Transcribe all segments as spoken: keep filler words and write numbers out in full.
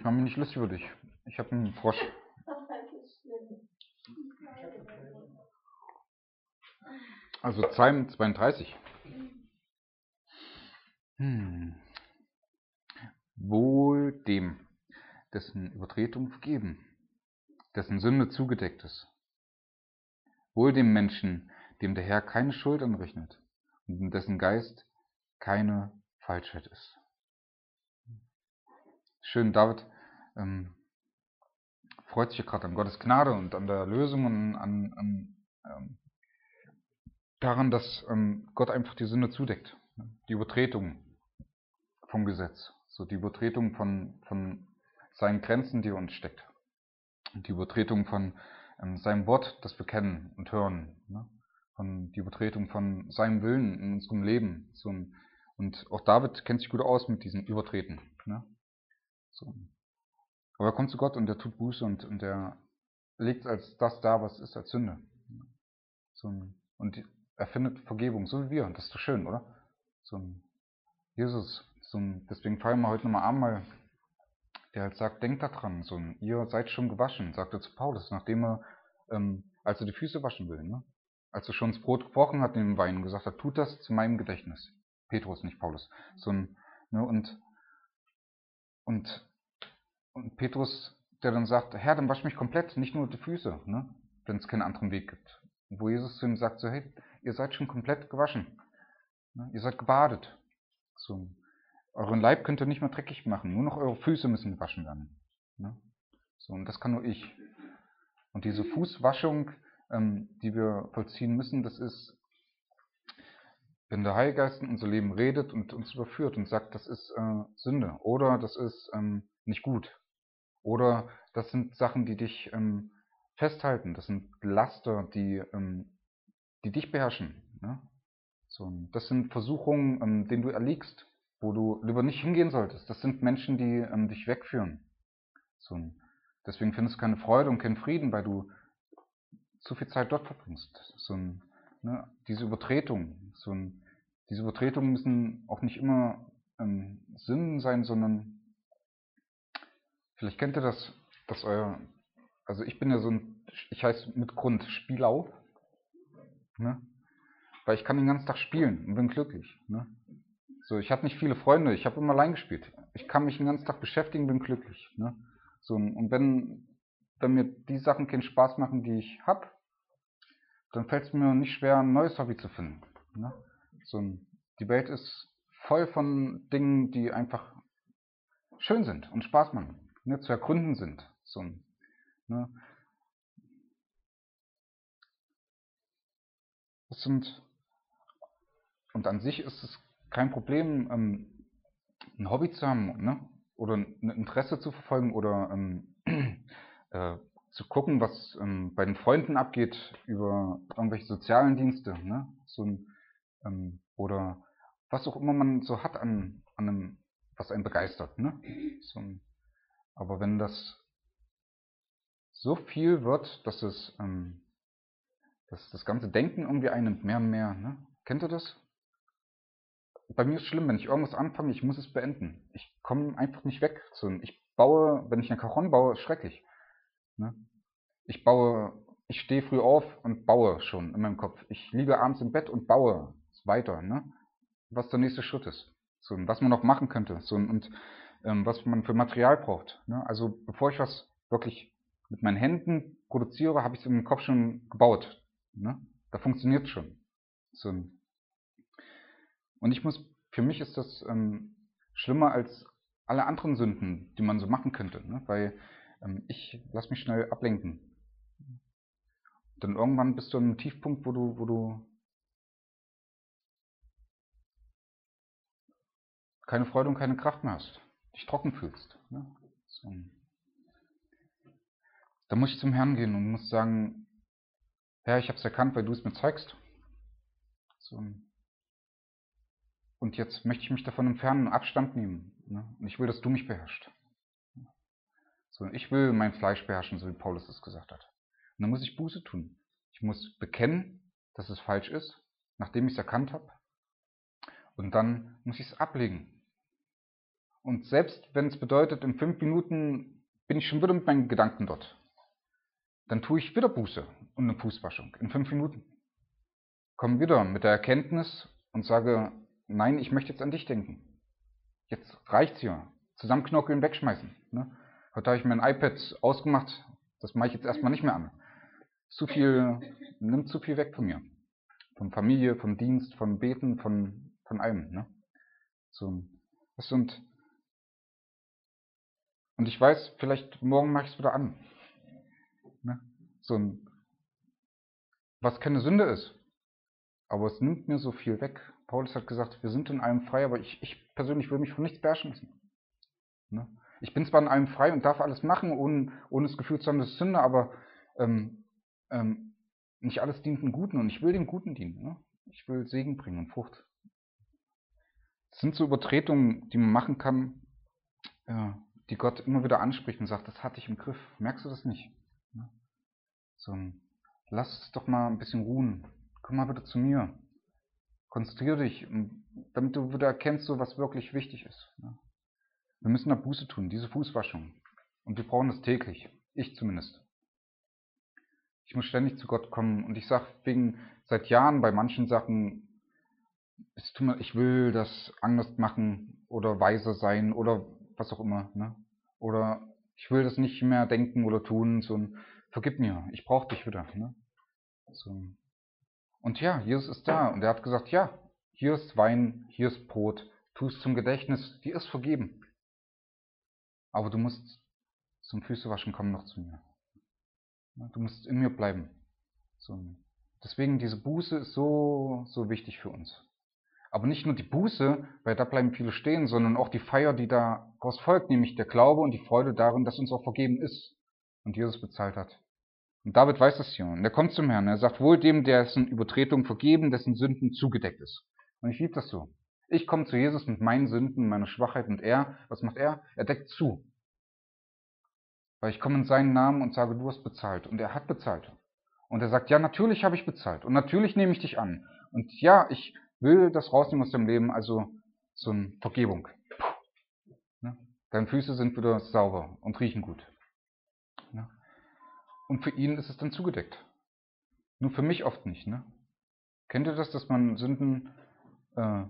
Ich mache mich nicht lustig über dich. Ich habe einen Frosch. Also Psalm zweiunddreißig. Hm. Wohl dem, dessen Übertretung vergeben, dessen Sünde zugedeckt ist. Wohl dem Menschen, dem der Herr keine Schuld anrechnet und in dessen Geist keine Falschheit ist. Schön, David ähm, freut sich ja gerade an Gottes Gnade und an der Lösung und an, an ähm, daran, dass ähm, Gott einfach die Sünde zudeckt. Die Übertretung vom Gesetz, so die Übertretung von, von seinen Grenzen, die er uns steckt. Und die Übertretung von ähm, seinem Wort, das wir kennen und hören. Ne? Von die Übertretung von seinem Willen in unserem Leben. So ein, und auch David kennt sich gut aus mit diesem Übertreten. Ne? So. Aber er kommt zu Gott und er tut Buße und, und er legt als das da, was ist, als Sünde. So ein, und er findet Vergebung, so wie wir. Und das ist doch schön, oder? So ein Jesus, so ein, deswegen feiern wir heute nochmal Abendmahl, der halt sagt, denkt daran, so ein, ihr seid schon gewaschen, sagt er zu Paulus, nachdem er, ähm, als er die Füße waschen will, ne? Als er schon das Brot gebrochen hat in dem Wein und gesagt hat, tut das zu meinem Gedächtnis. Petrus, nicht Paulus. So ein, ne, und, und, und Petrus, der dann sagt, Herr, dann wasch mich komplett, nicht nur die Füße, ne? Wenn es keinen anderen Weg gibt. Und wo Jesus zu ihm sagt, so, hey, ihr seid schon komplett gewaschen. Ne? Ihr seid gebadet. So, euren Leib könnt ihr nicht mehr dreckig machen, nur noch eure Füße müssen gewaschen werden. Ne? So, und das kann nur ich. Und diese Fußwaschung, ähm, die wir vollziehen müssen, das ist, wenn der Heilige Geist in unser Leben redet und uns überführt und sagt, das ist äh, Sünde oder das ist ähm, nicht gut oder das sind Sachen, die dich ähm, festhalten, das sind Laster, die, ähm, die dich beherrschen. Ne? So, das sind Versuchungen, ähm, denen du erliegst, wo du lieber nicht hingehen solltest. Das sind Menschen, die ähm, dich wegführen. So, deswegen findest du keine Freude und keinen Frieden, weil du zu viel Zeit dort verbringst. So, ne, diese Übertretung, so, diese Übertretungen müssen auch nicht immer ähm, Sünden sein, sondern vielleicht kennt ihr das, dass euer, also ich bin ja so ein, ich heiße mit Grund Spielau, ne? Weil ich kann den ganzen Tag spielen und bin glücklich. Ne? So, ich habe nicht viele Freunde, ich habe immer allein gespielt. Ich kann mich den ganzen Tag beschäftigen, bin glücklich. Ne? So, und wenn, wenn mir die Sachen keinen Spaß machen, die ich habe, dann fällt es mir nicht schwer, ein neues Hobby zu finden. Ne? So, die Welt ist voll von Dingen, die einfach schön sind und Spaß machen, ne? Zu ergründen sind. So, ne? Das sind, und an sich ist es kein Problem, ähm, ein Hobby zu haben, ne? Oder ein Interesse zu verfolgen oder ähm, äh, zu gucken, was ähm, bei den Freunden abgeht über irgendwelche sozialen Dienste, ne? So ein, ähm, oder was auch immer man so hat an, an einem, was einen begeistert, ne? So ein, aber wenn das so viel wird, dass es ähm, dass das ganze Denken irgendwie einnimmt, mehr und mehr, ne? Kennt ihr das? Bei mir ist es schlimm, wenn ich irgendwas anfange, ich muss es beenden. Ich komme einfach nicht weg. Ich baue, wenn ich eine Cajon baue, ist schrecklich. Ne? Ich baue, ich stehe früh auf und baue schon in meinem Kopf. Ich liege abends im Bett und baue weiter, ne? Was der nächste Schritt ist. So, was man noch machen könnte. So, und ähm, was man für Material braucht. Ne? Also bevor ich was wirklich mit meinen Händen produziere, habe ich es in meinem Kopf schon gebaut. Ne? Da funktioniert es schon. So, und ich muss, für mich ist das ähm, schlimmer als alle anderen Sünden, die man so machen könnte, ne? Weil ähm, ich lasse mich schnell ablenken. Dann irgendwann bist du an einem Tiefpunkt, wo du, wo du keine Freude und keine Kraft mehr hast, dich trocken fühlst. Ne? So. Da muss ich zum Herrn gehen und muss sagen, Herr, ich habe es erkannt, weil du es mir zeigst. So. Und jetzt möchte ich mich davon entfernen und Abstand nehmen. Ne? Und ich will, dass du mich beherrschst. So, ich will mein Fleisch beherrschen, so wie Paulus es gesagt hat. Und dann muss ich Buße tun. Ich muss bekennen, dass es falsch ist, nachdem ich es erkannt habe. Und dann muss ich es ablegen. Und selbst wenn es bedeutet, in fünf Minuten bin ich schon wieder mit meinen Gedanken dort, dann tue ich wieder Buße und eine Fußwaschung in fünf Minuten. Komme wieder mit der Erkenntnis und sage, nein, ich möchte jetzt an dich denken. Jetzt reicht's hier. Zusammenknockeln, wegschmeißen. Ne? Heute habe ich mein iPad ausgemacht, das mache ich jetzt erstmal nicht mehr an. Zu viel, nimmt zu viel weg von mir. Von Familie, vom Dienst, vom Beten, von, von allem. Ne? So, das sind, und ich weiß, vielleicht morgen mache ich es wieder an. Ne? So ein, was keine Sünde ist. Aber es nimmt mir so viel weg. Paulus hat gesagt, wir sind in allem frei, aber ich, ich persönlich will mich von nichts beherrschen lassen. Ne? Ich bin zwar in allem frei und darf alles machen, ohne, ohne das Gefühl zu haben, das ist Sünde, aber ähm, ähm, nicht alles dient dem Guten und ich will dem Guten dienen. Ne? Ich will Segen bringen und Frucht. Das sind so Übertretungen, die man machen kann, äh, die Gott immer wieder anspricht und sagt, das hatte ich im Griff. Merkst du das nicht? Ne? So ein, lass es doch mal ein bisschen ruhen. Komm mal bitte zu mir. Konzentriere dich, damit du wieder erkennst, so, was wirklich wichtig ist. Ne? Wir müssen da Buße tun, diese Fußwaschung. Und wir brauchen das täglich. Ich zumindest. Ich muss ständig zu Gott kommen. Und ich sage wegen seit Jahren bei manchen Sachen, ich will das anders machen oder weiser sein oder was auch immer. Ne? Oder ich will das nicht mehr denken oder tun. So ein, vergib mir, ich brauche dich wieder. Ne? So. Und ja, Jesus ist da. Und er hat gesagt, ja, hier ist Wein, hier ist Brot. Tu es zum Gedächtnis, dir ist vergeben. Aber du musst zum Füßewaschen kommen noch zu mir. Du musst in mir bleiben. So. Deswegen diese Buße ist so, so wichtig für uns. Aber nicht nur die Buße, weil da bleiben viele stehen, sondern auch die Feier, die daraus folgt, nämlich der Glaube und die Freude darin, dass uns auch vergeben ist und Jesus bezahlt hat. Und David weiß das hier. Und er kommt zum Herrn. Er sagt, wohl dem, dessen Übertretung vergeben, dessen Sünden zugedeckt ist. Und ich liebe das so. Ich komme zu Jesus mit meinen Sünden, meiner Schwachheit und er, was macht er? Er deckt zu. Weil ich komme in seinen Namen und sage, du hast bezahlt. Und er hat bezahlt. Und er sagt, ja, natürlich habe ich bezahlt. Und natürlich nehme ich dich an. Und ja, ich will das rausnehmen aus deinem Leben, also so eine Vergebung. Ne? Deine Füße sind wieder sauber und riechen gut. Ne? Und für ihn ist es dann zugedeckt. Nur für mich oft nicht. Ne? Kennt ihr das, dass man Sünden äh,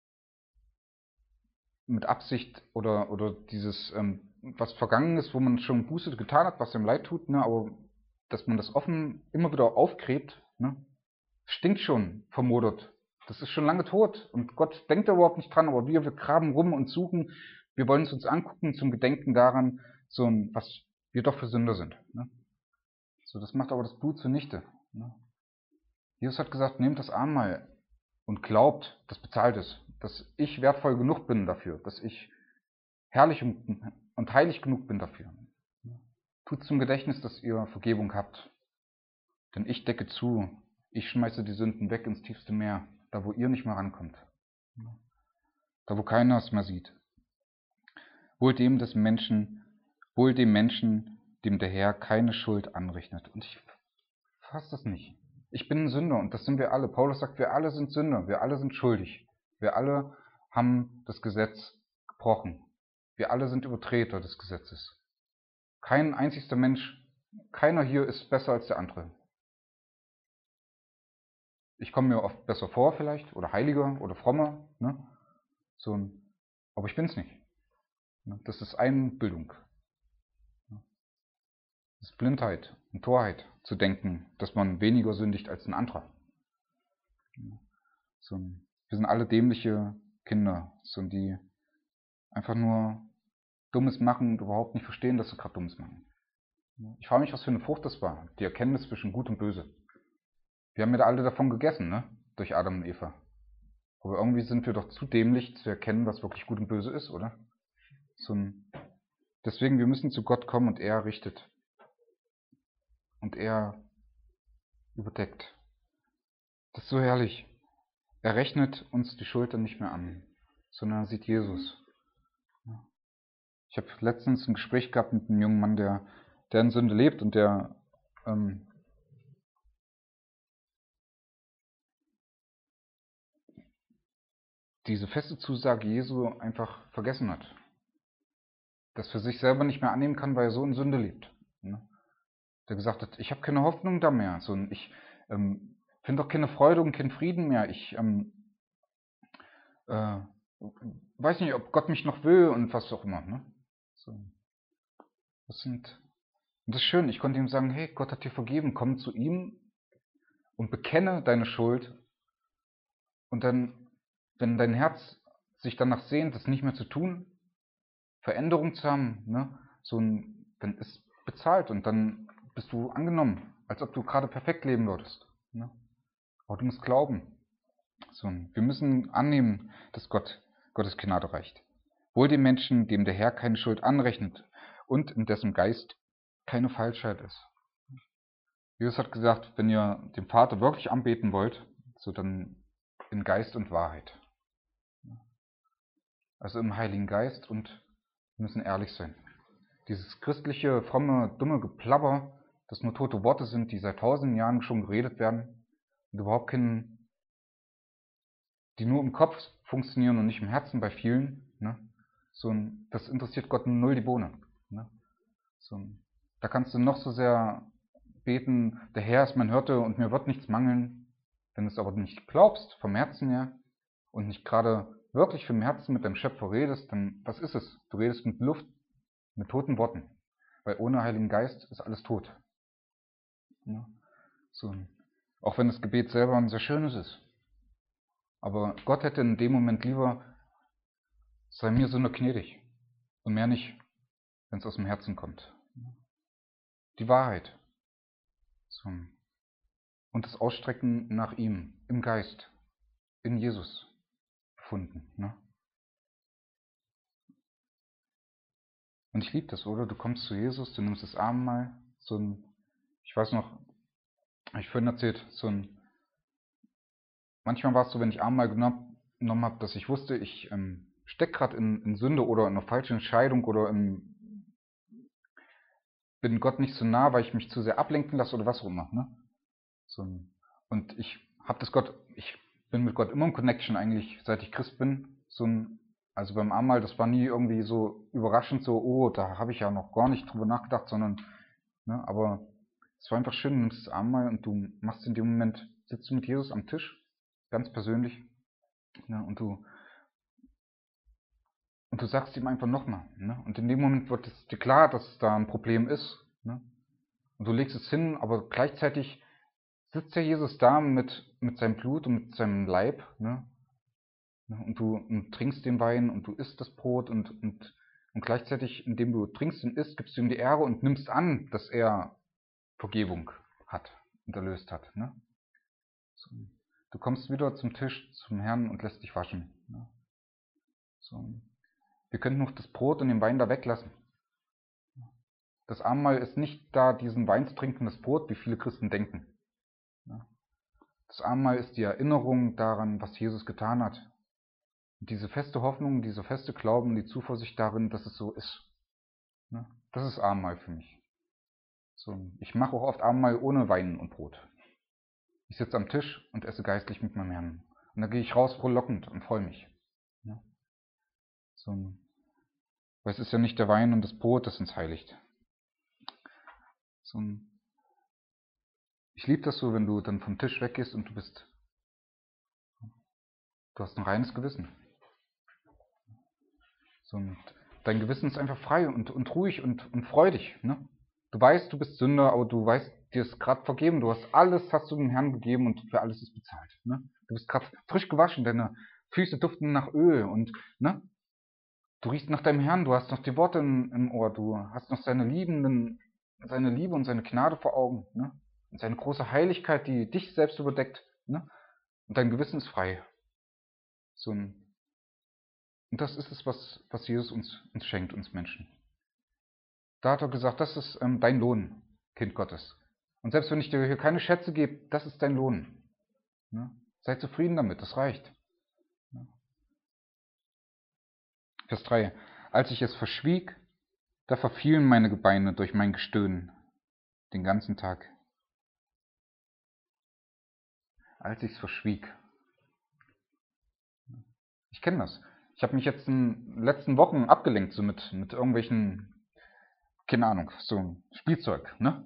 mit Absicht oder, oder dieses, ähm, was vergangen ist, wo man schon Buße getan hat, was einem leid tut, ne? Aber dass man das offen immer wieder aufgräbt, ne? Stinkt schon vermodert. Das ist schon lange tot und Gott denkt da überhaupt nicht dran, aber wir, wir graben rum und suchen, wir wollen es uns angucken zum Gedenken daran, so ein, was wir doch für Sünder sind. Ne? So, das macht aber das Blut zunichte. Ne? Jesus hat gesagt, nehmt das Abendmahl und glaubt, das bezahlt ist, dass ich wertvoll genug bin dafür, dass ich herrlich und heilig genug bin dafür. Tut zum Gedächtnis, dass ihr Vergebung habt, denn ich decke zu, ich schmeiße die Sünden weg ins tiefste Meer, da wo ihr nicht mehr rankommt, da wo keiner es mehr sieht. Wohl dem des Menschen, wohl dem Menschen, dem der Herr keine Schuld anrechnet. Und ich fasse das nicht. Ich bin ein Sünder und das sind wir alle. Paulus sagt, wir alle sind Sünder, wir alle sind schuldig. Wir alle haben das Gesetz gebrochen. Wir alle sind Übertreter des Gesetzes. Kein einzigster Mensch, keiner hier ist besser als der andere. Ich komme mir oft besser vor vielleicht, oder heiliger, oder frommer, ne? So ein, aber ich bin's nicht. Das ist Einbildung. Das ist Blindheit und Torheit, zu denken, dass man weniger sündigt als ein anderer. So, wir sind alle dämliche Kinder, so, die einfach nur Dummes machen und überhaupt nicht verstehen, dass sie gerade Dummes machen. Ich frage mich, was für eine Frucht das war, die Erkenntnis zwischen Gut und Böse. Wir haben ja alle davon gegessen, ne? Durch Adam und Eva. Aber irgendwie sind wir doch zu dämlich zu erkennen, was wirklich Gut und Böse ist, oder? So ein Deswegen, wir müssen zu Gott kommen und er richtet. Und er überdeckt. Das ist so herrlich. Er rechnet uns die Schultern nicht mehr an, sondern er sieht Jesus. Ich habe letztens ein Gespräch gehabt mit einem jungen Mann, der, der in Sünde lebt und der ähm, diese feste Zusage Jesu einfach vergessen hat. das für sich selber nicht mehr annehmen kann, weil er so in Sünde lebt. Ne? Der gesagt hat, ich habe keine Hoffnung da mehr. So, ich ähm, finde auch keine Freude und keinen Frieden mehr. Ich ähm, äh, weiß nicht, ob Gott mich noch will und was auch immer. Ne? So, das sind, und das ist schön, ich konnte ihm sagen, hey, Gott hat dir vergeben, komm zu ihm und bekenne deine Schuld. Und dann, wenn dein Herz sich danach sehnt, das nicht mehr zu tun, Veränderung zu haben, ne, so ein, dann ist bezahlt und dann bist du angenommen, als ob du gerade perfekt leben würdest. Ne? Aber du musst glauben. So, wir müssen annehmen, dass Gott Gottes Gnade reicht. Wohl dem Menschen, dem der Herr keine Schuld anrechnet und in dessen Geist keine Falschheit ist. Jesus hat gesagt, wenn ihr den Vater wirklich anbeten wollt, so dann in Geist und Wahrheit. Also im Heiligen Geist, und wir müssen ehrlich sein. Dieses christliche, fromme, dumme Geplapper, das nur tote Worte sind, die seit tausenden Jahren schon geredet werden und überhaupt keinen, die nur im Kopf funktionieren und nicht im Herzen bei vielen, ne? So ein, das interessiert Gott null die Bohne. Ne? So ein, da kannst du noch so sehr beten, der Herr ist mein Hirte und mir wird nichts mangeln. Wenn du es aber nicht glaubst, vom Herzen her, und nicht gerade wirklich vom Herzen mit deinem Schöpfer redest, dann was ist es? Du redest mit Luft, mit toten Worten. Weil ohne Heiligen Geist ist alles tot. Ja, so. Auch wenn das Gebet selber ein sehr schönes ist. Aber Gott hätte in dem Moment lieber, sei mir so nur gnädig. Und mehr nicht, wenn es aus dem Herzen kommt. Die Wahrheit. So. Und das Ausstrecken nach ihm, im Geist, in Jesus gefunden. Ne? Und ich liebe das, oder? Du kommst zu Jesus, du nimmst das Abendmahl, so ein, ich weiß noch, habe ich vorhin erzählt, so ein, manchmal war es so, wenn ich Abendmahl genommen, genommen habe, dass ich wusste, ich ähm, stecke gerade in, in Sünde oder in einer falschen Entscheidung oder in, bin Gott nicht so nah, weil ich mich zu sehr ablenken lasse oder was auch immer. Ne? So ein, und ich habe das Gott, ich bin mit Gott immer in Connection eigentlich, seit ich Christ bin. So ein, also beim Abendmahl, das war nie irgendwie so überraschend, so, oh, da habe ich ja noch gar nicht drüber nachgedacht, sondern, ne, aber es war einfach schön, du nimmst das Abendmahl und du machst in dem Moment, sitzt du mit Jesus am Tisch, ganz persönlich, ne, und du und du sagst ihm einfach nochmal, ne, und in dem Moment wird es dir klar, dass da ein Problem ist, ne, und du legst es hin, aber gleichzeitig sitzt ja Jesus da mit, mit seinem Blut und mit seinem Leib, ne, und du und trinkst den Wein und du isst das Brot und, und, und gleichzeitig, indem du trinkst und isst, gibst du ihm die Ehre und nimmst an, dass er Vergebung hat und erlöst hat. Ne? So. Du kommst wieder zum Tisch, zum Herrn und lässt dich waschen. Ne? So. Wir könnten noch das Brot und den Wein da weglassen. Das Abendmahl ist nicht da, diesen Wein zu trinken, das Brot, wie viele Christen denken. Ne? Das Abendmahl ist die Erinnerung daran, was Jesus getan hat. Und diese feste Hoffnung, dieser feste Glauben, die Zuversicht darin, dass es so ist. Ne? Das ist Abendmahl für mich. So, ich mache auch oft Abendmahl ohne Wein und Brot. Ich sitze am Tisch und esse geistlich mit meinem Herrn. Und dann gehe ich raus frohlockend und freue mich. Ne? So, weil es ist ja nicht der Wein und das Brot, das uns heiligt. So, ich liebe das so, wenn du dann vom Tisch weggehst und du bist, du hast ein reines Gewissen. So, und dein Gewissen ist einfach frei und, und ruhig und, und freudig. Ne? Du weißt, du bist Sünder, aber du weißt, dir ist gerade vergeben. Du hast alles, hast du dem Herrn gegeben und für alles ist bezahlt. Ne? Du bist gerade frisch gewaschen, deine Füße duften nach Öl und ne? Du riechst nach deinem Herrn, du hast noch die Worte im, im Ohr, du hast noch seine liebenden, seine Liebe und seine Gnade vor Augen. Ne? Und seine große Heiligkeit, die dich selbst überdeckt. Ne? Und dein Gewissen ist frei. So ein Und das ist es, was, was Jesus uns, uns schenkt, uns Menschen. Da hat er gesagt, das ist ähm, dein Lohn, Kind Gottes. Und selbst wenn ich dir hier keine Schätze gebe, das ist dein Lohn. Ne? Sei zufrieden damit, das reicht. Ne? Vers drei. Als ich es verschwieg, da verfielen meine Gebeine durch mein Gestöhn den ganzen Tag. Als ich es verschwieg. Ich kenne das. ich habe mich jetzt in den letzten Wochen abgelenkt, so mit, mit irgendwelchen, keine Ahnung, so Spielzeug, ne?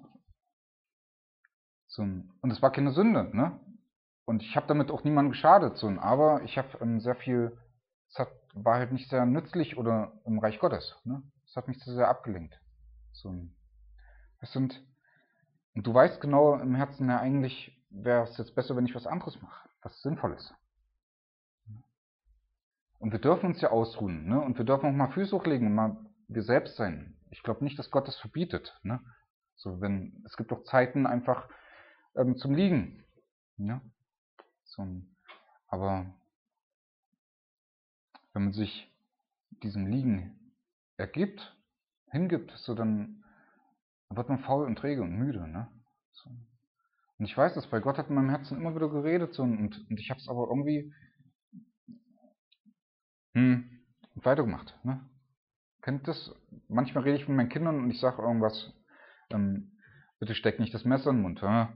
So, und es war keine Sünde, ne? Und ich habe damit auch niemandem geschadet, so, aber ich habe ähm, sehr viel, es hat, war halt nicht sehr nützlich oder im Reich Gottes, ne? Es hat mich zu sehr abgelenkt. So, das sind, und du weißt genau im Herzen, ja, eigentlich wäre es jetzt besser, wenn ich was anderes mache, was Sinnvolles. Und wir dürfen uns ja ausruhen, ne? Und wir dürfen auch mal Füße hochlegen und mal wir selbst sein. Ich glaube nicht, dass Gott das verbietet, ne? So, wenn, es gibt auch Zeiten einfach ähm, zum Liegen, ne? So, aber wenn man sich diesem Liegen ergibt, hingibt, so dann wird man faul und träge und müde, ne? So. Und ich weiß das, weil Gott hat in meinem Herzen immer wieder geredet, so, und, und ich habe es aber irgendwie hm, weitergemacht, ne? Kennt das? Manchmal rede ich mit meinen Kindern und ich sage irgendwas, ähm, bitte steck nicht das Messer in den Mund, ja?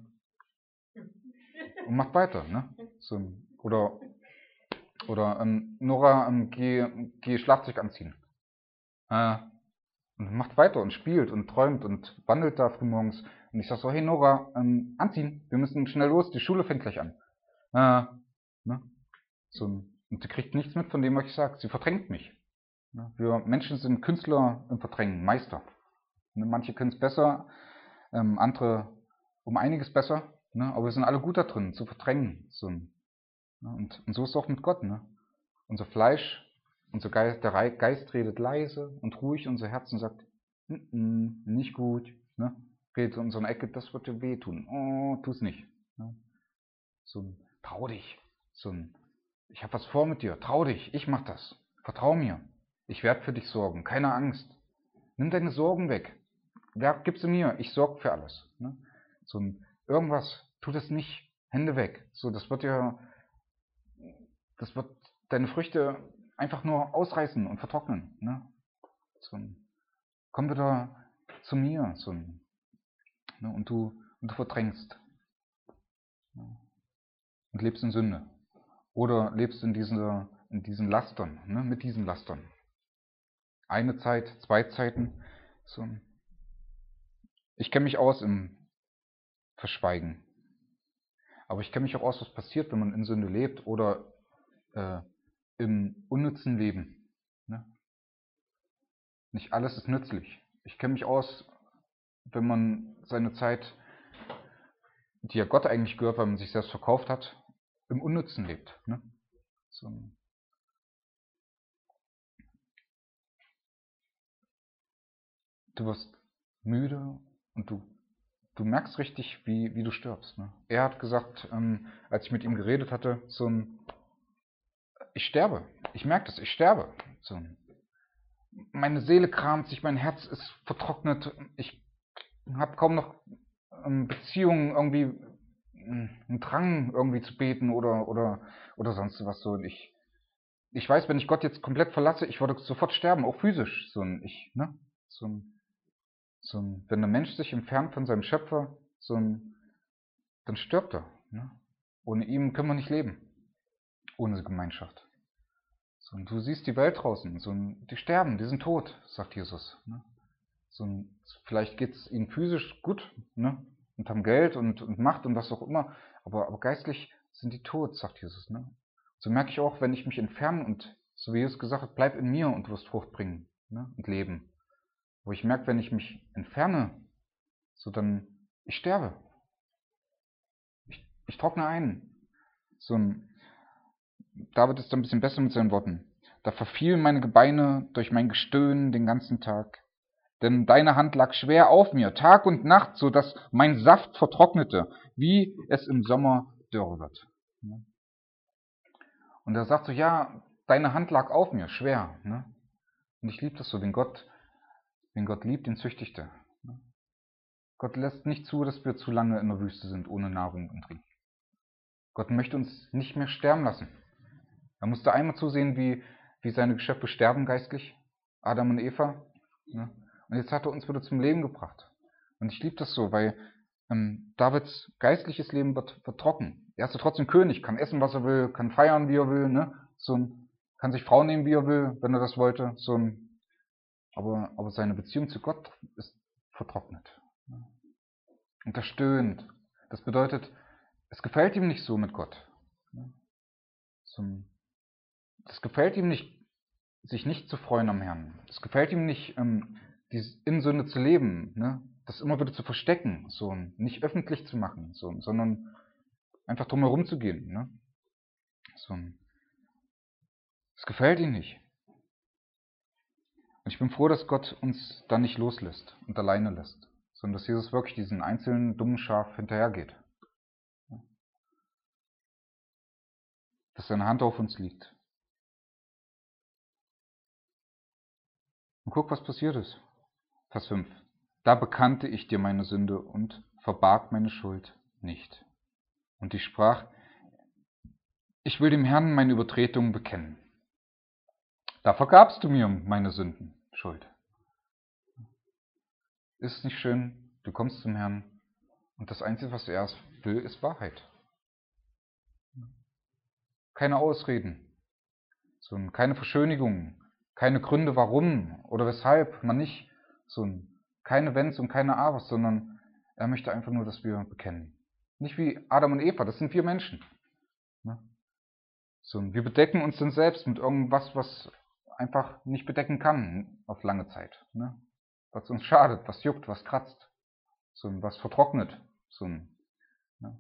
Und macht weiter, ne? So, oder oder ähm, Nora, ähm, geh, geh Schlagzeug anziehen. Äh, und macht weiter und spielt und träumt und wandelt da frühmorgens. Und ich sag so, hey Nora, ähm, anziehen, wir müssen schnell los, die Schule fängt gleich an. Äh, ne? So, und sie kriegt nichts mit von dem, was ich sage. Sie verdrängt mich. Ne? Wir Menschen sind Künstler im Verdrängen, Meister. Ne? Manche können es besser, ähm, andere um einiges besser. Ne? Aber wir sind alle gut da drin, zu verdrängen. So, ne? und, und so ist es auch mit Gott. Ne? Unser Fleisch, unser Geist, der Geist redet leise und ruhig, unser Herzen sagt, N -n, nicht gut, ne? Redet in unserer Ecke, das wird dir wehtun. Oh, tu's nicht. Ne? So ein, trau dich. So ein, ich habe was vor mit dir, trau dich, ich mach das. Vertrau mir. Ich werde für dich sorgen, keine Angst. Nimm deine Sorgen weg. Wer, gib sie mir, ich sorge für alles. Ne? So ein, irgendwas, tu das nicht, Hände weg. So, das wird dir, das wird deine Früchte einfach nur ausreißen und vertrocknen. Ne? So ein, komm wieder zu mir. So ein, ne? und, du, und du verdrängst. Ne? Und lebst in Sünde. Oder lebst in, diese, in diesen Lastern, ne? mit diesen Lastern. Eine Zeit, zwei Zeiten. So. Ich kenne mich aus im Verschweigen. Aber ich kenne mich auch aus, was passiert, wenn man in Sünde lebt oder äh, im unnützen Leben. Ne? Nicht alles ist nützlich. Ich kenne mich aus, wenn man seine Zeit, die ja Gott eigentlich gehört, weil man sich selbst verkauft hat, im Unnützen lebt. Ne? So. Du wirst müde und du, du merkst richtig, wie, wie du stirbst. Ne? Er hat gesagt, ähm, als ich mit ihm geredet hatte, so ein, ich sterbe. Ich merke das, ich sterbe. So ein, meine Seele kramt sich, mein Herz ist vertrocknet. Ich habe kaum noch ähm, Beziehungen, irgendwie einen Drang irgendwie zu beten oder oder oder sonst was so. Und ich ich weiß, wenn ich Gott jetzt komplett verlasse, ich würde sofort sterben, auch physisch. So ein ich, ne? So ein, so ein, wenn der Mensch sich entfernt von seinem Schöpfer, so ein, dann stirbt er. Ne? Ohne ihn können wir nicht leben. Ohne Gemeinschaft. So, und du siehst die Welt draußen, so ein, die sterben, die sind tot, sagt Jesus. Ne? So ein, vielleicht geht es ihnen physisch gut, ne? Und haben Geld und, und Macht und was auch immer, aber, aber geistlich sind die tot, sagt Jesus. Ne? So merke ich auch, wenn ich mich entferne und, so wie Jesus gesagt hat, bleib in mir und du wirst Frucht bringen, ne? Und leben. Wo ich merke, wenn ich mich entferne, so dann, ich sterbe. Ich, ich trockne ein. So ein, David ist da ein bisschen besser mit seinen Worten. Da verfielen meine Gebeine durch mein Gestöhn den ganzen Tag. Denn deine Hand lag schwer auf mir, Tag und Nacht, so dass mein Saft vertrocknete, wie es im Sommer dürre wird. Und er sagt so, ja, deine Hand lag auf mir, schwer. Ne? Und ich liebe das so, wenn Gott, wenn Gott liebt, den züchtigt er. Gott lässt nicht zu, dass wir zu lange in der Wüste sind, ohne Nahrung und Trinken. Gott möchte uns nicht mehr sterben lassen. Er musste einmal zusehen, wie, wie seine Geschöpfe sterben geistlich, Adam und Eva. Ne? Und jetzt hat er uns wieder zum Leben gebracht. Und ich liebe das so, weil ähm, Davids geistliches Leben wird, wird trocken. Er ist ja trotzdem König, kann essen, was er will, kann feiern, wie er will. Ne? So, Kann sich Frau nehmen, wie er will, wenn er das wollte. So ein, aber, aber seine Beziehung zu Gott ist vertrocknet. Und er stöhnt. Das bedeutet, es gefällt ihm nicht so mit Gott. So ein, es gefällt ihm nicht, sich nicht zu freuen am Herrn. Es gefällt ihm nicht, ähm, die in Sünde zu leben, ne? Das immer wieder zu verstecken, so nicht öffentlich zu machen, so, sondern einfach drumherum zu gehen. Ne? So, es gefällt ihm nicht. Und ich bin froh, dass Gott uns da nicht loslässt und alleine lässt, sondern dass Jesus wirklich diesen einzelnen dummen Schaf hinterhergeht. Dass seine Hand auf uns liegt. Und guck, was passiert ist. Vers fünf. Da bekannte ich dir meine Sünde und verbarg meine Schuld nicht. Und ich sprach, ich will dem Herrn meine Übertretungen bekennen. Da vergabst du mir meine Sünden, Schuld. Ist es nicht schön, du kommst zum Herrn und das Einzige, was er will, ist Wahrheit. Keine Ausreden, so keine Verschönigungen, keine Gründe, warum oder weshalb man nicht, so keine Wenns und keine Abers, sondern er möchte einfach nur, dass wir bekennen. Nicht wie Adam und Eva, das sind wir Menschen. So, wir bedecken uns dann selbst mit irgendwas, was einfach nicht bedecken kann auf lange Zeit. Ne? Was uns schadet, was juckt, was kratzt, so, was vertrocknet. So, ne?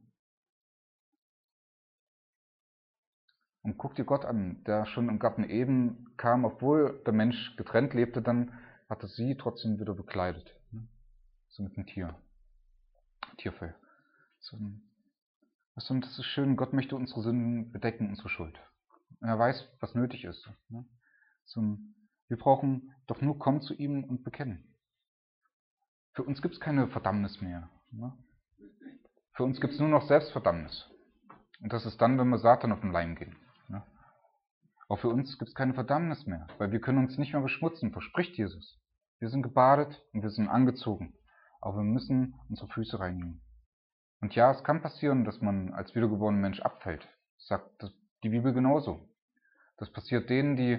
Und guck dir Gott an, der schon im Garten Eden kam, obwohl der Mensch getrennt lebte, dann hatte sie trotzdem wieder bekleidet. Ne? So mit einem Tier, Tierfell. So, weißt du, das ist schön, Gott möchte unsere Sünden bedecken, unsere Schuld. Und er weiß, was nötig ist. Ne? So, wir brauchen doch nur kommen zu ihm und bekennen. Für uns gibt es keine Verdammnis mehr. Ne? Für uns gibt es nur noch Selbstverdammnis. Und das ist dann, wenn wir Satan auf den Leim gehen. Ne? Auch für uns gibt es keine Verdammnis mehr, weil wir können uns nicht mehr beschmutzen, verspricht Jesus. Wir sind gebadet und wir sind angezogen, aber wir müssen unsere Füße reinigen. Und ja, es kann passieren, dass man als wiedergeborener Mensch abfällt. Das sagt die Bibel genauso. Das passiert denen, die,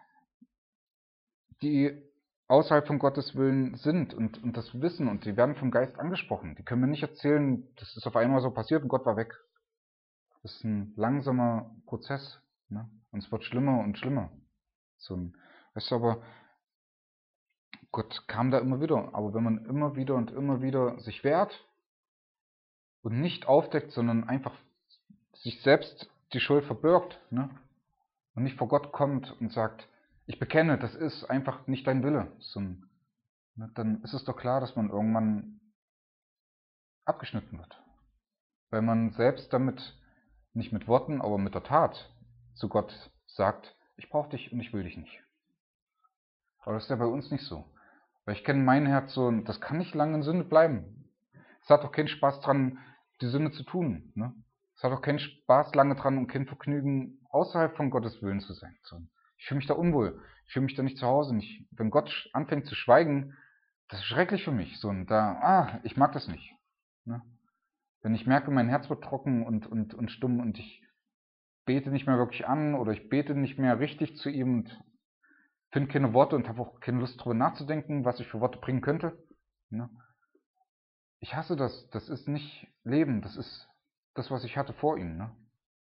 die außerhalb von Gottes Willen sind und, und das wissen und die werden vom Geist angesprochen. Die können mir nicht erzählen, das ist auf einmal so passiert und Gott war weg. Das ist ein langsamer Prozess. Ne? Und es wird schlimmer und schlimmer. So ein, weißt du, aber Gott kam da immer wieder. Aber wenn man immer wieder und immer wieder sich wehrt und nicht aufdeckt, sondern einfach sich selbst die Schuld verbirgt, ne? Und nicht vor Gott kommt und sagt, ich bekenne, das ist einfach nicht dein Wille, so, ne? Dann ist es doch klar, dass man irgendwann abgeschnitten wird. Weil man selbst damit, nicht mit Worten, aber mit der Tat zu Gott sagt, ich brauche dich und ich will dich nicht. Aber das ist ja bei uns nicht so. Weil ich kenne mein Herz so, das kann nicht lange in Sünde bleiben. Es hat doch keinen Spaß dran, die Sünde zu tun. Ne? Es hat auch keinen Spaß lange dran und kein Vergnügen, außerhalb von Gottes Willen zu sein. So. Ich fühle mich da unwohl. Ich fühle mich da nicht zu Hause. Nicht. Wenn Gott anfängt zu schweigen, das ist schrecklich für mich. So, und da, ah, ich mag das nicht. Ne? Wenn ich merke, mein Herz wird trocken und, und, und stumm und ich bete nicht mehr wirklich an oder ich bete nicht mehr richtig zu ihm und finde keine Worte und habe auch keine Lust darüber nachzudenken, was ich für Worte bringen könnte. Ne? Ich hasse das. Das ist nicht Leben. Das ist das, was ich hatte vor ihm. Ne?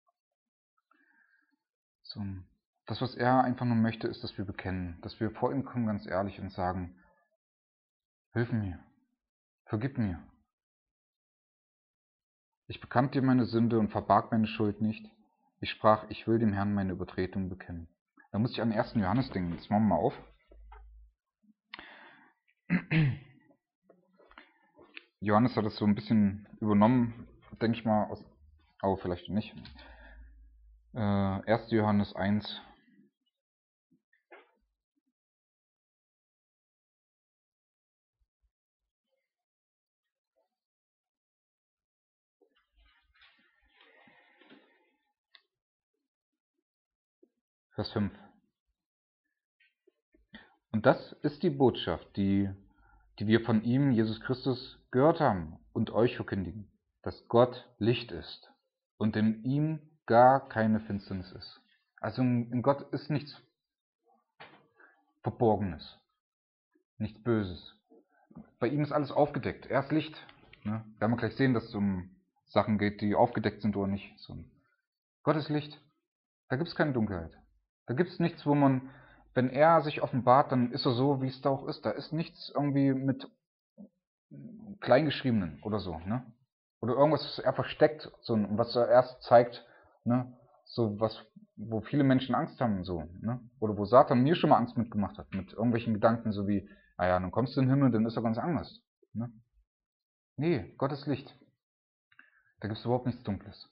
So, das, was er einfach nur möchte, ist, dass wir bekennen. Dass wir vor ihm kommen, ganz ehrlich, und sagen, hilf mir, vergib mir. Ich bekannte dir meine Sünde und verbarg meine Schuld nicht. Ich sprach, ich will dem Herrn meine Übertretung bekennen. Da muss ich an den ersten Johannes denken. Jetzt machen wir mal auf. Johannes hat es so ein bisschen übernommen, denke ich mal, aus, aber vielleicht nicht. Äh, erster Johannes eins. Vers fünf. Und das ist die Botschaft, die, die wir von ihm, Jesus Christus, gehört haben und euch verkündigen, dass Gott Licht ist und in ihm gar keine Finsternis ist. Also in Gott ist nichts Verborgenes, nichts Böses. Bei ihm ist alles aufgedeckt. Er ist Licht. Ne? Wir werden gleich sehen, dass es um Sachen geht, die aufgedeckt sind oder nicht. So. Gott ist Licht. Da gibt es keine Dunkelheit. Da gibt es nichts, wo man, wenn er sich offenbart, dann ist er so, wie es da auch ist. Da ist nichts irgendwie mit Kleingeschriebenen oder so. Ne? Oder irgendwas, was er versteckt, so, was er erst zeigt, ne? So was, wo viele Menschen Angst haben. So, ne? Oder wo Satan mir schon mal Angst mitgemacht hat. Mit irgendwelchen Gedanken, so wie, naja, dann kommst du in den Himmel, dann ist er ganz anders. Ne? Nee, Gott ist Licht. Da gibt es überhaupt nichts Dunkles.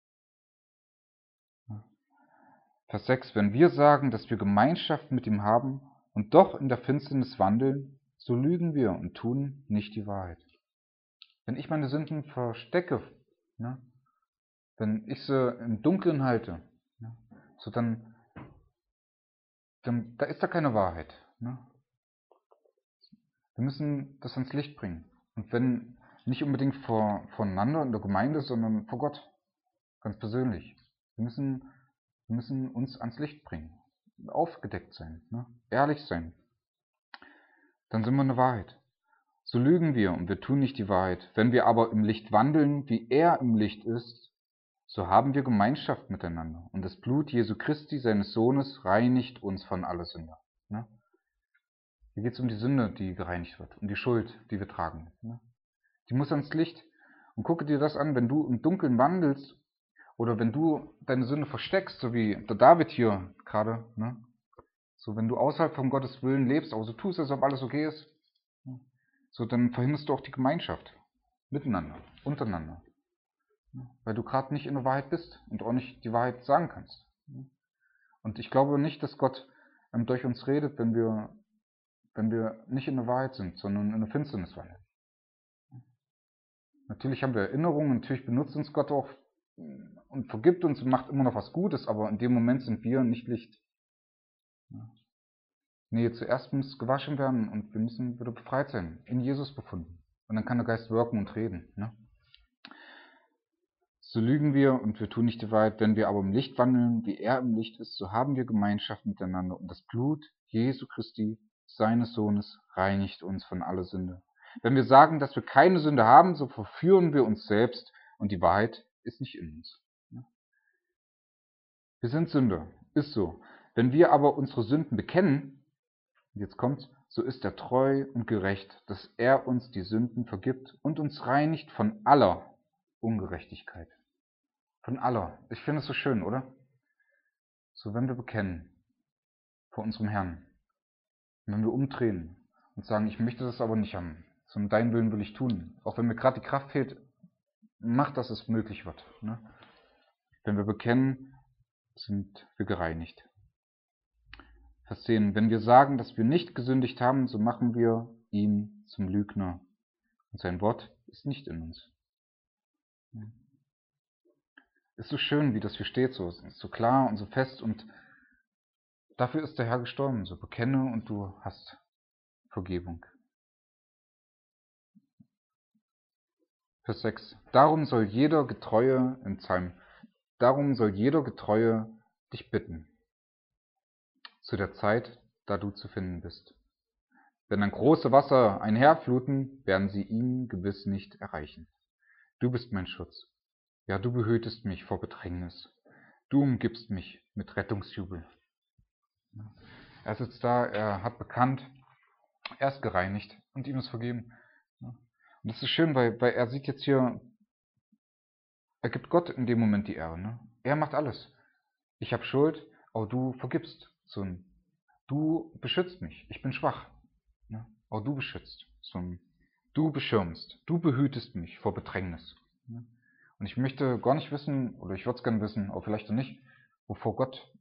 Vers sechs. Wenn wir sagen, dass wir Gemeinschaft mit ihm haben und doch in der Finsternis wandeln, so lügen wir und tun nicht die Wahrheit. Wenn ich meine Sünden verstecke, ne, wenn ich sie im Dunkeln halte, ne, so dann, dann da ist da keine Wahrheit. Ne? Wir müssen das ans Licht bringen. Und wenn nicht unbedingt vor, voneinander in der Gemeinde, sondern vor Gott, ganz persönlich. Wir müssen Wir müssen uns ans Licht bringen, aufgedeckt sein, ne? Ehrlich sein. Dann sind wir eine Wahrheit. So lügen wir und wir tun nicht die Wahrheit. Wenn wir aber im Licht wandeln, wie er im Licht ist, so haben wir Gemeinschaft miteinander. Und das Blut Jesu Christi, seines Sohnes, reinigt uns von aller Sünde. Ne? Hier geht es um die Sünde, die gereinigt wird, um die Schuld, die wir tragen. Ne? Die muss ans Licht. Und gucke dir das an, wenn du im Dunkeln wandelst, oder wenn du deine Sünde versteckst, so wie der David hier gerade, ne? So wenn du außerhalb von Gottes Willen lebst, aber so tust, als ob alles okay ist, ne? So dann verhinderst du auch die Gemeinschaft miteinander, untereinander. Ne? Weil du gerade nicht in der Wahrheit bist und auch nicht die Wahrheit sagen kannst. Ne? Und ich glaube nicht, dass Gott ähm, durch uns redet, wenn wir, wenn wir nicht in der Wahrheit sind, sondern in der Finsternis wandeln. Natürlich haben wir Erinnerungen, natürlich benutzt uns Gott auch und vergibt uns und macht immer noch was Gutes, aber in dem Moment sind wir nicht Licht. Nee, zuerst muss gewaschen werden und wir müssen wieder befreit sein, in Jesus befunden. Und dann kann der Geist wirken und reden. Ne? So lügen wir und wir tun nicht die Wahrheit. Wenn wir aber im Licht wandeln, wie er im Licht ist, so haben wir Gemeinschaft miteinander. Und das Blut Jesu Christi, seines Sohnes, reinigt uns von aller Sünde. Wenn wir sagen, dass wir keine Sünde haben, so verführen wir uns selbst und die Wahrheit ist nicht in uns. Wir sind Sünder, ist so. Wenn wir aber unsere Sünden bekennen, jetzt kommt's, so ist er treu und gerecht, dass er uns die Sünden vergibt und uns reinigt von aller Ungerechtigkeit. Von aller. Ich finde es so schön, oder? So, wenn wir bekennen vor unserem Herrn, wenn wir umdrehen und sagen, ich möchte das aber nicht haben, sondern deinen Willen will ich tun. Auch wenn mir gerade die Kraft fehlt, mach, dass es möglich wird. Ne? Wenn wir bekennen, sind wir gereinigt. Vers zehn. Wenn wir sagen, dass wir nicht gesündigt haben, so machen wir ihn zum Lügner. Und sein Wort ist nicht in uns. Ist so schön, wie das hier steht, so, so klar und so fest. Und dafür ist der Herr gestorben. So bekenne und du hast Vergebung. Vers sechs. Darum soll jeder Getreue, im Psalm, darum soll jeder Getreue dich bitten, zu der Zeit, da du zu finden bist. Wenn dann große Wasser einherfluten, werden sie ihn gewiss nicht erreichen. Du bist mein Schutz. Ja, du behütest mich vor Bedrängnis. Du umgibst mich mit Rettungsjubel. Er sitzt da, er hat bekannt, er ist gereinigt und ihm ist vergeben. Und das ist schön, weil, weil er sieht jetzt hier, er gibt Gott in dem Moment die Ehre. Ne? Er macht alles. Ich habe Schuld, aber du vergibst. So, du beschützt mich. Ich bin schwach. Ne? Aber du beschützt. So, du beschirmst. Du behütest mich vor Bedrängnis. Ne? Und ich möchte gar nicht wissen, oder ich würde es gerne wissen, aber vielleicht auch nicht, wovor Gott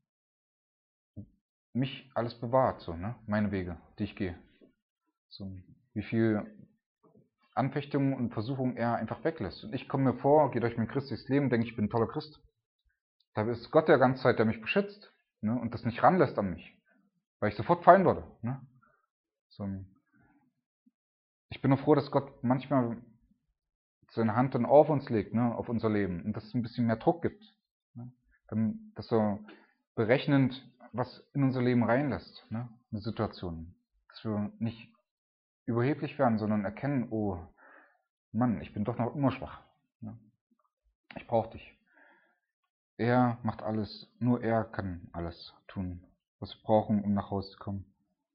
mich alles bewahrt, so, ne? Meine Wege, die ich gehe. So, wie viel Anfechtungen und Versuchungen er einfach weglässt. Und ich komme mir vor, gehe durch mein christliches Leben, denke, ich bin ein toller Christ. Da ist Gott der ganze Zeit, der mich beschützt, ne? Und das nicht ranlässt an mich, weil ich sofort fallen würde. Ne? So, ich bin nur froh, dass Gott manchmal seine Hand dann auf uns legt, ne? Auf unser Leben, und dass es ein bisschen mehr Druck gibt. Ne? Dann, dass er berechnend was in unser Leben reinlässt, ne? Eine Situation. Dass wir nicht überheblich werden, sondern erkennen, oh Mann, ich bin doch noch immer schwach. Ne? Ich brauche dich. Er macht alles, nur er kann alles tun, was wir brauchen, um nach Hause zu kommen.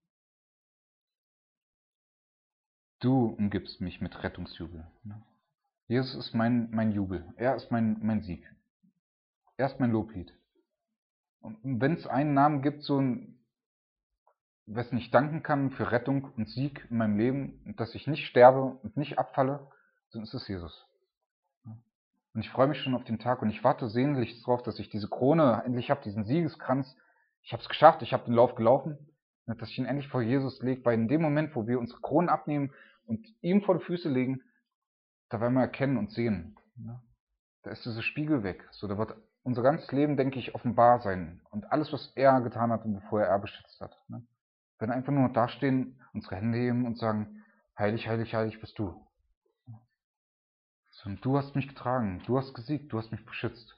Du umgibst mich mit Rettungsjubel. Ne? Jesus ist mein, mein Jubel. Er ist mein, mein Sieg. Er ist mein Loblied. Und wenn es einen Namen gibt, so ein, wessen ich danken kann für Rettung und Sieg in meinem Leben, und dass ich nicht sterbe und nicht abfalle, dann ist es Jesus. Und ich freue mich schon auf den Tag und ich warte sehnlich darauf, dass ich diese Krone endlich habe, diesen Siegeskranz. Ich habe es geschafft, ich habe den Lauf gelaufen, dass ich ihn endlich vor Jesus lege, weil in dem Moment, wo wir unsere Kronen abnehmen und ihm vor die Füße legen, da werden wir erkennen und sehen. Da ist dieser Spiegel weg. So, da wird unser ganzes Leben, denke ich, offenbar sein. Und alles, was er getan hat und wovor er beschützt hat. Wir werden einfach nur dastehen, unsere Hände heben und sagen, heilig, heilig, heilig bist du. So, und du hast mich getragen, du hast gesiegt, du hast mich beschützt.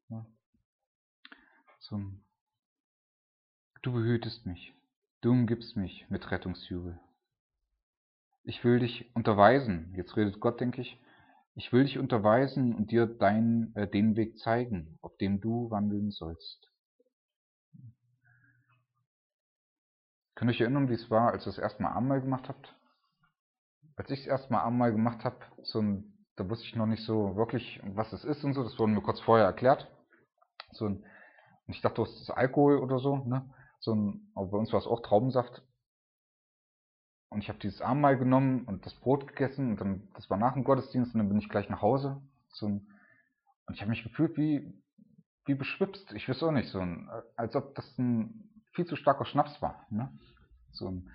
So, du behütest mich, du umgibst mich mit Rettungsjubel. Ich will dich unterweisen, jetzt redet Gott, denke ich, ich will dich unterweisen und dir dein, äh, den Weg zeigen, auf dem du wandeln sollst. Könnt ihr euch erinnern, wie es war, als ihr das erste Mal Abendmahl gemacht habt? Als ich das erste Mal Abendmahl gemacht habe, so ein, da wusste ich noch nicht so wirklich, was es ist und so, das wurde mir kurz vorher erklärt. So ein, und ich dachte, das ist Alkohol oder so, ne? So ein, aber bei uns war es auch Traubensaft. Und ich habe dieses Abendmahl genommen und das Brot gegessen und dann, das war nach dem Gottesdienst und dann bin ich gleich nach Hause. So ein, und ich habe mich gefühlt wie, wie beschwipst. Ich weiß auch nicht, so ein, als ob das ein viel zu starker Schnaps war, ne? So ein,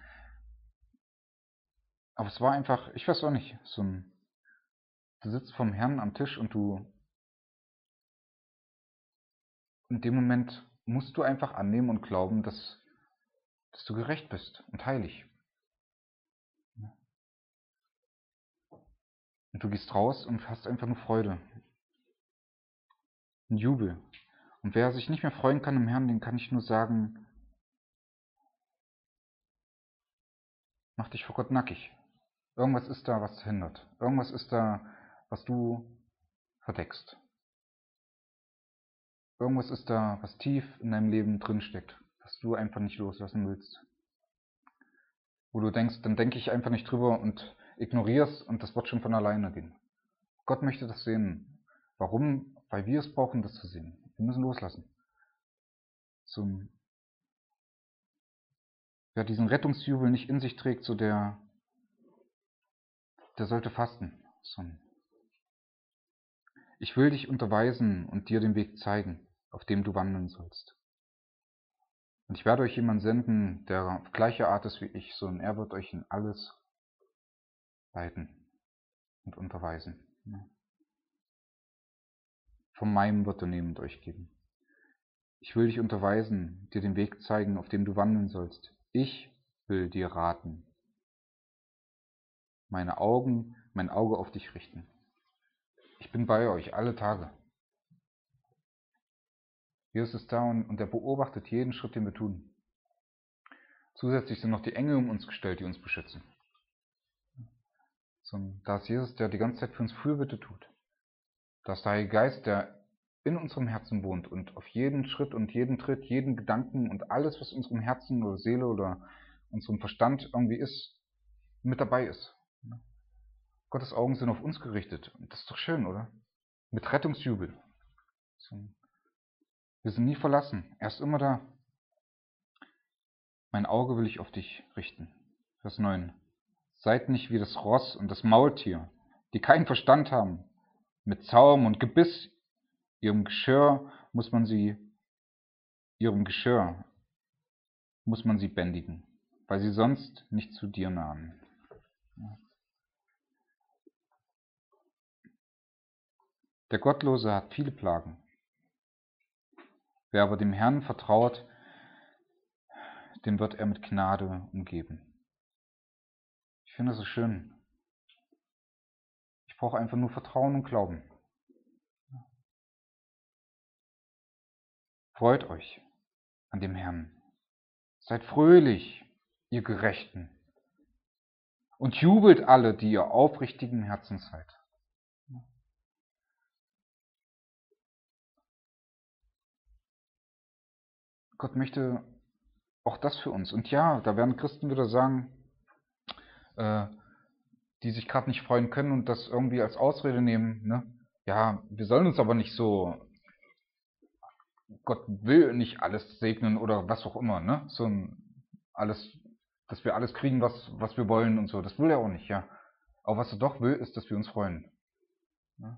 aber es war einfach, ich weiß auch nicht, so ein, du sitzt vom Herrn am Tisch und du, in dem Moment musst du einfach annehmen und glauben, dass, dass du gerecht bist und heilig. Und du gehst raus und hast einfach nur Freude. Ein Jubel. Und wer sich nicht mehr freuen kann im Herrn, den kann ich nur sagen, mach dich vor Gott nackig. Irgendwas ist da, was hindert. Irgendwas ist da, was du verdeckst. Irgendwas ist da, was tief in deinem Leben drinsteckt, was du einfach nicht loslassen willst. Wo du denkst, dann denke ich einfach nicht drüber und ignorierst und das wird schon von alleine gehen. Gott möchte das sehen. Warum? Weil wir es brauchen, das zu sehen. Wir müssen loslassen. So, wer diesen Rettungsjubel nicht in sich trägt, so der, der sollte fasten. So. Ich will dich unterweisen und dir den Weg zeigen, auf dem du wandeln sollst. Und ich werde euch jemanden senden, der auf gleiche Art ist wie ich, so und er wird euch in alles leiten und unterweisen. Von meinem wird er nehmend euch geben. Ich will dich unterweisen, dir den Weg zeigen, auf dem du wandeln sollst. Ich will dir raten. Meine Augen, mein Auge auf dich richten. Ich bin bei euch alle Tage. Jesus ist da und er beobachtet jeden Schritt, den wir tun. Zusätzlich sind noch die Engel um uns gestellt, die uns beschützen. Da ist Jesus, der die ganze Zeit für uns Fürbitte tut. Da ist der Heilige Geist, der in unserem Herzen wohnt und auf jeden Schritt und jeden Tritt, jeden Gedanken und alles, was unserem Herzen oder Seele oder unserem Verstand irgendwie ist, mit dabei ist. Gottes Augen sind auf uns gerichtet. Und das ist doch schön, oder? Mit Rettungsjubel. Wir sind nie verlassen. Er ist immer da. Mein Auge will ich auf dich richten. Vers neun. Seid nicht wie das Ross und das Maultier, die keinen Verstand haben. Mit Zaum und Gebiss, ihrem Geschirr muss man sie, ihrem Geschirr muss man sie bändigen, weil sie sonst nicht zu dir nahen. Der Gottlose hat viele Plagen. Wer aber dem Herrn vertraut, den wird er mit Gnade umgeben. Ich finde das so schön. Ich brauche einfach nur Vertrauen und Glauben. Freut euch, an dem Herrn. Seid fröhlich, ihr Gerechten, und jubelt alle, die ihr aufrichtigen Herzens seid. Gott möchte auch das für uns. Und ja, da werden Christen wieder sagen, äh, die sich gerade nicht freuen können und das irgendwie als Ausrede nehmen, ne? Ja, wir sollen uns aber nicht so, Gott will nicht alles segnen oder was auch immer, ne? So ein, alles, dass wir alles kriegen, was, was wir wollen und so. Das will er auch nicht, ja. Aber was er doch will, ist, dass wir uns freuen. Ne?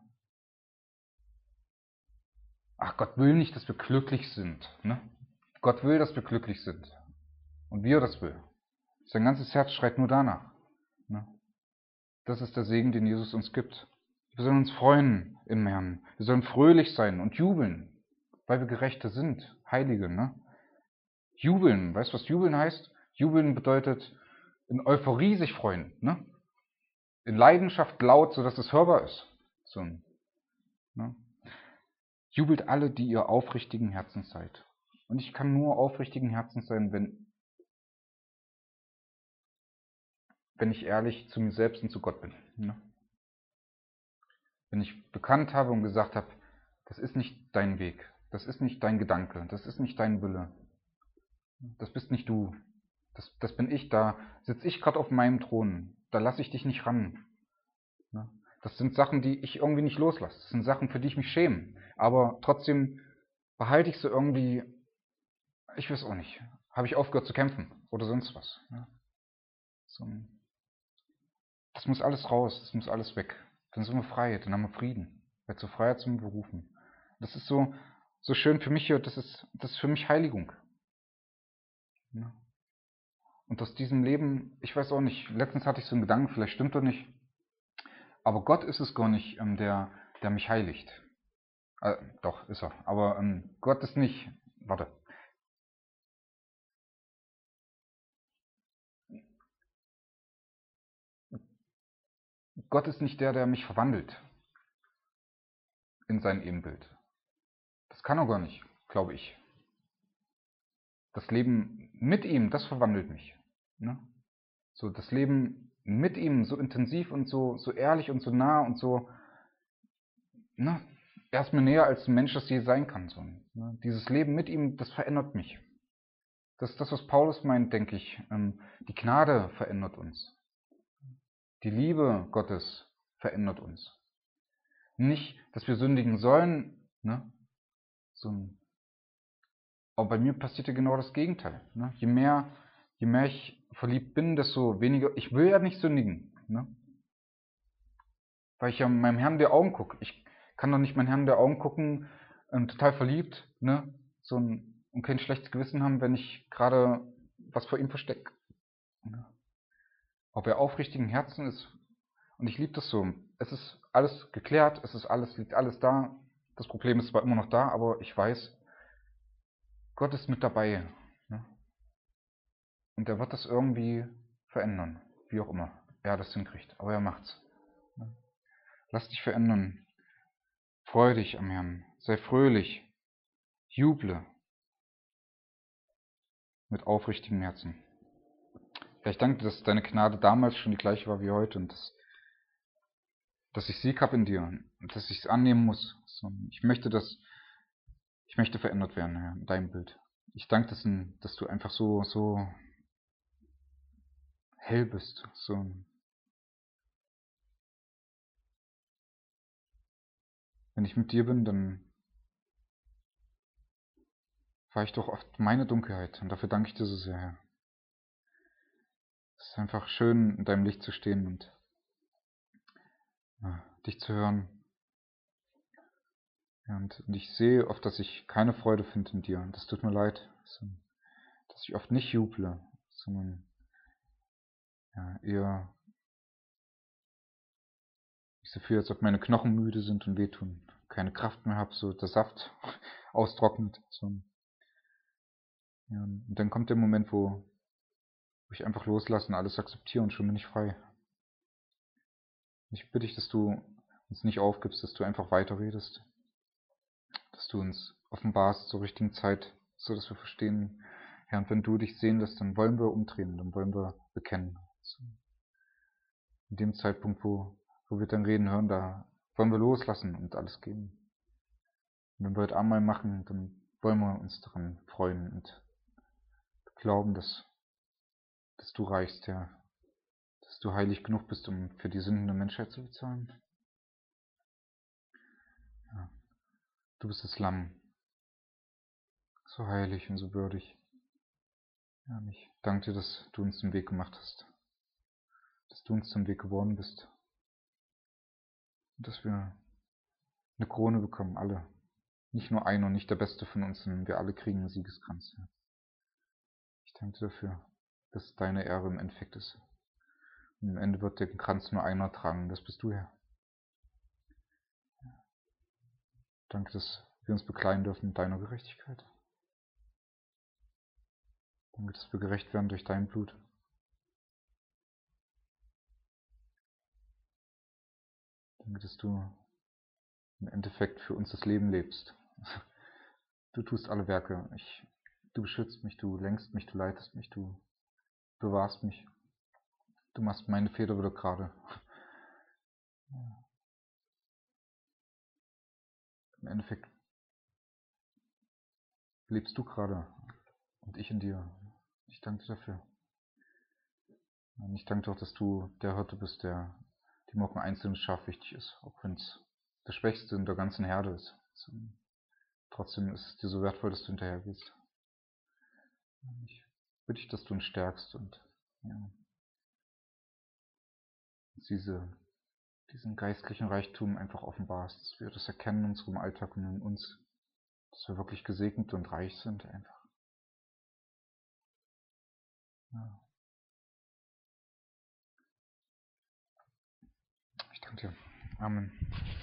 Ach, Gott will nicht, dass wir glücklich sind, ne? Gott will, dass wir glücklich sind. Und wie er das will. Sein ganzes Herz schreit nur danach. Ne? Das ist der Segen, den Jesus uns gibt. Wir sollen uns freuen im Herrn. Wir sollen fröhlich sein und jubeln, weil wir Gerechte sind, Heilige. Ne? Jubeln, weißt du, was jubeln heißt? Jubeln bedeutet in Euphorie sich freuen. Ne? In Leidenschaft laut, sodass es hörbar ist. So, ne? Jubelt alle, die ihr aufrichtigen Herzens seid. Und ich kann nur aufrichtigen Herzens sein, wenn, wenn ich ehrlich zu mir selbst und zu Gott bin. Ne? Wenn ich bekannt habe und gesagt habe, das ist nicht dein Weg, das ist nicht dein Gedanke, das ist nicht dein Wille, das bist nicht du, das, das bin ich, da sitze ich gerade auf meinem Thron, da lasse ich dich nicht ran. Ne? Das sind Sachen, die ich irgendwie nicht loslasse, das sind Sachen, für die ich mich schäme, aber trotzdem behalte ich sie irgendwie, ich weiß auch nicht, habe ich aufgehört zu kämpfen oder sonst was. Ne? So, das muss alles raus, das muss alles weg. Dann sind wir frei, dann haben wir Frieden. Wer zur Freiheit sind wir berufen. Das ist so, so schön für mich hier, das ist, das ist für mich Heiligung. Ja. Und aus diesem Leben, ich weiß auch nicht, letztens hatte ich so einen Gedanken, vielleicht stimmt er nicht, aber Gott ist es gar nicht, ähm, der, der mich heiligt. Äh, doch, ist er. Aber ähm, Gott ist nicht, warte. Gott ist nicht der, der mich verwandelt in sein Ebenbild. Das kann er gar nicht, glaube ich. Das Leben mit ihm, das verwandelt mich. Ne? So das Leben mit ihm so intensiv und so, so ehrlich und so nah und so, ne? Er ist mir näher als ein Mensch das je sein kann. So, ne? Dieses Leben mit ihm, das verändert mich. Das ist das, was Paulus meint, denke ich. Ähm, die Gnade verändert uns. Die Liebe Gottes verändert uns. Nicht, dass wir sündigen sollen, ne? So, aber bei mir passiert ja genau das Gegenteil. Ne? Je mehr, je mehr ich verliebt bin, desto weniger. Ich will ja nicht sündigen, ne? Weil ich ja meinem Herrn in die Augen gucke. Ich kann doch nicht meinem Herrn in die Augen gucken, ähm, total verliebt, ne? So ein, und kein schlechtes Gewissen haben, wenn ich gerade was vor ihm verstecke. Ne? Ob er aufrichtigen Herzen ist. Und ich liebe das so. Es ist alles geklärt, es ist alles, liegt alles da. Das Problem ist zwar immer noch da, aber ich weiß, Gott ist mit dabei. Ne? Und er wird das irgendwie verändern. Wie auch immer er das hinkriegt. Aber er macht's. Ne? Lass dich verändern. Freu dich am Herrn. Sei fröhlich. Juble mit aufrichtigem Herzen. Ja, ich danke dir, dass deine Gnade damals schon die gleiche war wie heute und dass, dass ich Sieg habe in dir und dass ich es annehmen muss. So, ich möchte das, ich möchte verändert werden, Herr, in deinem Bild. Ich danke dir, dass du einfach so, so hell bist. So. Wenn ich mit dir bin, dann fahre ich doch oft meine Dunkelheit und dafür danke ich dir so sehr, Herr. Es ist einfach schön, in deinem Licht zu stehen und ja, dich zu hören. Ja, und, und ich sehe oft, dass ich keine Freude finde in dir. Und das tut mir leid, dass ich oft nicht juble, sondern ja, eher ich so fühle, als ob meine Knochen müde sind und wehtun. Keine Kraft mehr habe, so der Saft austrocknet. So. Ja, und dann kommt der Moment, wo wo ich einfach loslasse und alles akzeptiere und schon bin ich frei. Ich bitte dich, dass du uns nicht aufgibst, dass du einfach weiterredest, dass du uns offenbarst zur richtigen Zeit, so dass wir verstehen, Herr, und wenn du dich sehen lässt, dann wollen wir umdrehen, dann wollen wir bekennen. In dem Zeitpunkt, wo, wo wir dann reden hören, da wollen wir loslassen und alles geben. Und wenn wir heute Abendmahl machen, dann wollen wir uns daran freuen und glauben, dass, dass du reichst, Herr, dass du heilig genug bist, um für die Sünden der Menschheit zu bezahlen. Ja, du bist das Lamm, so heilig und so würdig. Ja, und ich danke dir, dass du uns den Weg gemacht hast, dass du uns zum Weg geworden bist und dass wir eine Krone bekommen, alle. Nicht nur einer und nicht der Beste von uns, sondern wir alle kriegen einen Siegeskranz. Ja. Ich danke dir dafür, dass es deine Ehre im Endeffekt ist. Und am Ende wird den Kranz nur einer tragen, das bist du, Herr. Danke, dass wir uns bekleiden dürfen mit deiner Gerechtigkeit. Danke, dass wir gerecht werden durch dein Blut. Danke, dass du im Endeffekt für uns das Leben lebst. Du tust alle Werke. Ich, du beschützt mich, du lenkst mich, du leitest mich, du bewahrst mich. Du machst meine Feder wieder gerade. Im Endeffekt lebst du gerade und ich in dir. Ich danke dir dafür. Und ich danke dir auch, dass du der Hirte bist, der dem auch ein einzelnes Schaf wichtig ist, auch wenn es der Schwächste in der ganzen Herde ist. Trotzdem ist es dir so wertvoll, dass du hinterher gehst. Ich bitte dich, dass du uns stärkst und ja, diese, diesen geistlichen Reichtum einfach offenbarst, dass wir das erkennen in unserem Alltag und in uns, dass wir wirklich gesegnet und reich sind einfach. Ja. Ich danke dir. Amen.